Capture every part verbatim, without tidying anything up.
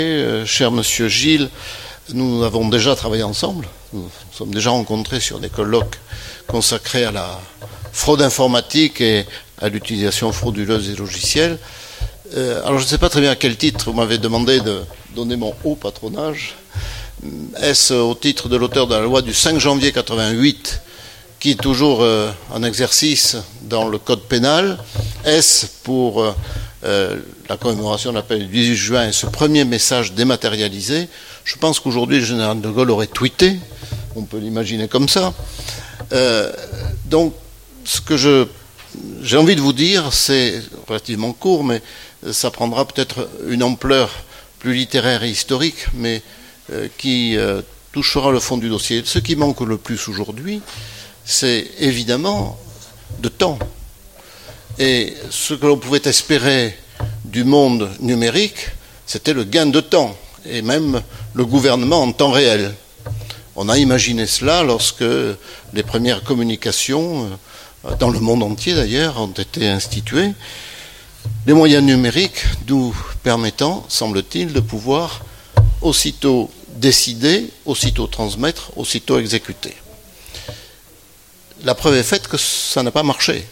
Euh, cher Monsieur Gilles, nous avons déjà travaillé ensemble. Nous nous sommes déjà rencontrés sur des colloques consacrés à la fraude informatique et à l'utilisation frauduleuse des logiciels. Euh, alors je ne sais pas très bien à quel titre vous m'avez demandé de donner mon haut patronage. Est-ce au titre de l'auteur de la loi du cinq janvier quatre-vingt-huit, qui est toujours euh, en exercice dans le code pénal? Est-ce pour euh, euh, la commémoration de l'appel du dix-huit juin et ce premier message dématérialisé? Je pense qu'aujourd'hui le général de Gaulle aurait tweeté, on peut l'imaginer comme ça. Euh, donc ce que je, j'ai envie de vous dire, c'est relativement court, mais ça prendra peut-être une ampleur plus littéraire et historique, mais euh, qui euh, touchera le fond du dossier. Ce qui manque le plus aujourd'hui, c'est évidemment de temps. Et ce que l'on pouvait espérer du monde numérique, c'était le gain de temps, et même le gouvernement en temps réel. On a imaginé cela lorsque les premières communications, dans le monde entier d'ailleurs, ont été instituées. Les moyens numériques nous permettant, semble-t-il, de pouvoir aussitôt décider, aussitôt transmettre, aussitôt exécuter. La preuve est faite que ça n'a pas marché.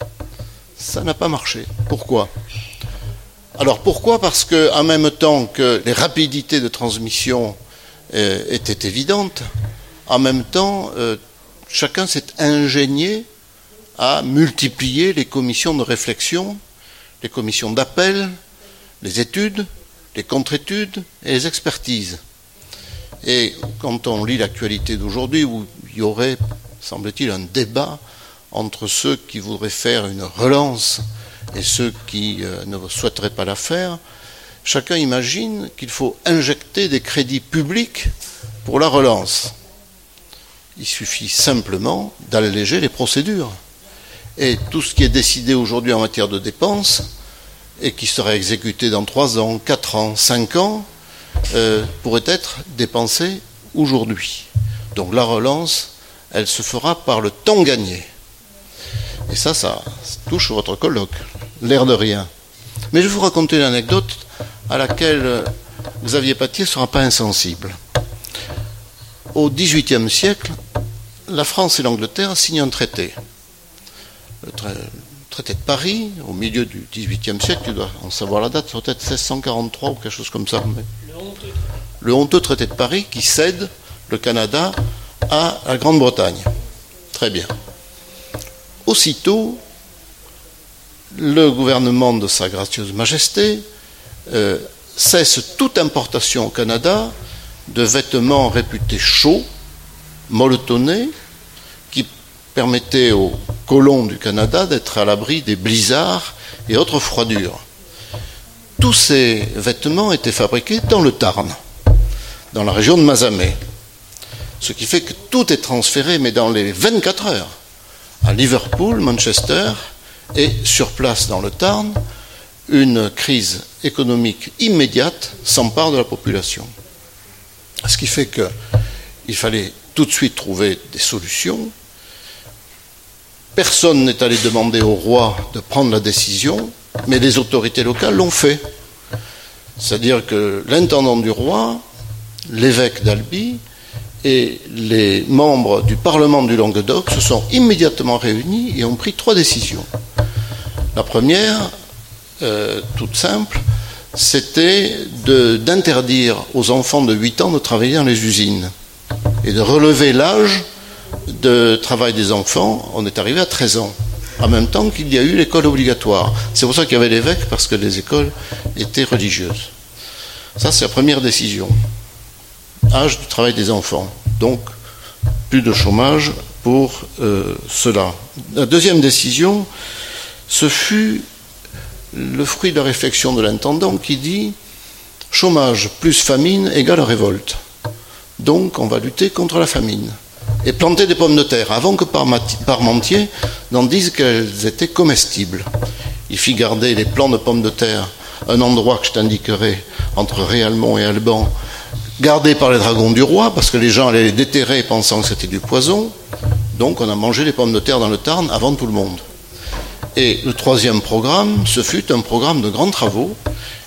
Ça n'a pas marché. Pourquoi ? Alors pourquoi ? Parce qu'en même temps que les rapidités de transmission euh, étaient évidentes, en même temps, euh, chacun s'est ingénié à multiplier les commissions de réflexion, les commissions d'appel, les études, les contre-études et les expertises. Et quand on lit l'actualité d'aujourd'hui, où il y aurait, semble-t-il, un débat entre ceux qui voudraient faire une relance et ceux qui euh, ne souhaiteraient pas la faire, chacun imagine qu'il faut injecter des crédits publics pour la relance. Il suffit simplement d'alléger les procédures. Et tout ce qui est décidé aujourd'hui en matière de dépenses et qui serait exécuté dans trois ans, quatre ans, cinq ans, euh, pourrait être dépensé aujourd'hui. Donc la relance, elle se fera par le temps gagné. Et ça, ça touche votre colloque, l'air de rien. Mais je vais vous raconter une anecdote à laquelle Xavier Paty ne sera pas insensible. Au dix-huitième siècle, la France et l'Angleterre signent un traité. Le traité de Paris, au milieu du dix-huitième siècle, tu dois en savoir la date, c'est peut-être seize cent quarante-trois ou quelque chose comme ça. Mais le, honteux. le honteux traité de Paris qui cède le Canada à la Grande-Bretagne. Très bien. Aussitôt, le gouvernement de Sa Gracieuse Majesté euh, cesse toute importation au Canada de vêtements réputés chauds, molletonnés, qui permettaient aux colons du Canada d'être à l'abri des blizzards et autres froidures. Tous ces vêtements étaient fabriqués dans le Tarn, dans la région de Mazamet. Ce qui fait que tout est transféré, mais dans les vingt-quatre heures, à Liverpool, Manchester, et sur place dans le Tarn, une crise économique immédiate s'empare de la population. Ce qui fait qu'il fallait tout de suite trouver des solutions. Personne n'est allé demander au roi de prendre la décision, mais les autorités locales l'ont fait. C'est-à-dire que l'intendant du roi, l'évêque d'Albi et les membres du Parlement du Languedoc se sont immédiatement réunis et ont pris trois décisions. La première, euh, toute simple, c'était de, d'interdire aux enfants de huit ans de travailler dans les usines et de relever l'âge de travail des enfants. On est arrivé à treize ans, en même temps qu'il y a eu l'école obligatoire. C'est pour ça qu'il y avait l'évêque, parce que les écoles étaient religieuses. Ça, c'est la première décision. Âge du travail des enfants. Donc, plus de chômage pour euh, cela. La deuxième décision, ce fut le fruit de la réflexion de l'intendant qui dit « chômage plus famine égale révolte ». Donc, on va lutter contre la famine et planter des pommes de terre avant que Parmentier n'en dise qu'elles étaient comestibles. Il fit garder les plants de pommes de terre à un endroit que je t'indiquerai entre Réalmont et Alban, gardé par les dragons du roi, parce que les gens allaient les déterrer pensant que c'était du poison. Donc on a mangé les pommes de terre dans le Tarn avant tout le monde. Et le troisième programme, ce fut un programme de grands travaux,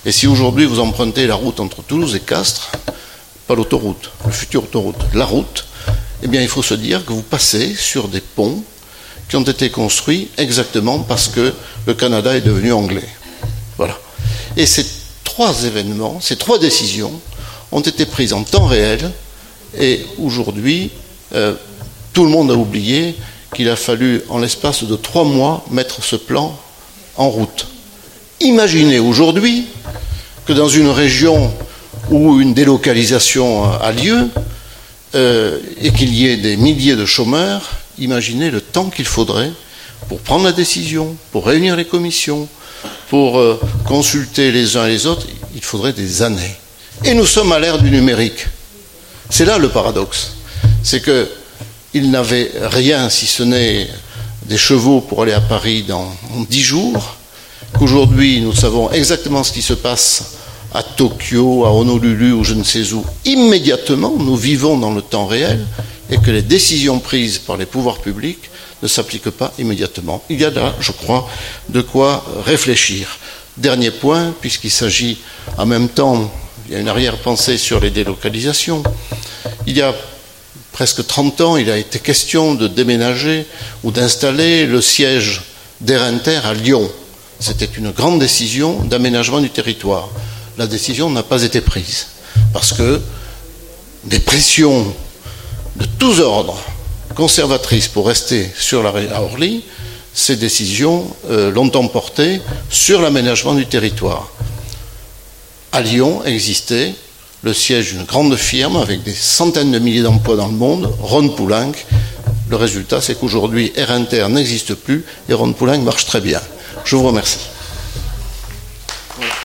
Et si aujourd'hui vous empruntez la route entre Toulouse et Castres, pas l'autoroute, la future autoroute, la route, eh bien il faut se dire que vous passez sur des ponts qui ont été construits exactement parce que le Canada est devenu anglais. Voilà. Et ces trois événements, ces trois décisions ont été prises en temps réel et aujourd'hui, euh, tout le monde a oublié qu'il a fallu, en l'espace de trois mois, mettre ce plan en route. Imaginez aujourd'hui que dans une région où une délocalisation a lieu euh, et qu'il y ait des milliers de chômeurs, imaginez le temps qu'il faudrait pour prendre la décision, pour réunir les commissions, pour euh, consulter les uns et les autres, il faudrait des années. Et nous sommes à l'ère du numérique. C'est là le paradoxe. C'est qu'ils n'avaient rien si ce n'est des chevaux pour aller à Paris dans dix jours, qu'aujourd'hui nous savons exactement ce qui se passe à Tokyo, à Honolulu ou je ne sais où. Immédiatement, nous vivons dans le temps réel et que les décisions prises par les pouvoirs publics ne s'appliquent pas immédiatement. Il y a là, je crois, de quoi réfléchir. Dernier point, puisqu'il s'agit en même temps, il y a une arrière-pensée sur les délocalisations. Il y a presque trente ans, il a été question de déménager ou d'installer le siège d'Air Inter à Lyon. C'était une grande décision d'aménagement du territoire. La décision n'a pas été prise parce que des pressions de tous ordres conservatrices pour rester sur la, à Orly, ces décisions euh, l'ont emporté sur l'aménagement du territoire. À Lyon existait le siège d'une grande firme avec des centaines de milliers d'emplois dans le monde, Ron Poulenc. Le résultat, c'est qu'aujourd'hui, Air Inter n'existe plus et Ron Poulenc marche très bien. Je vous remercie.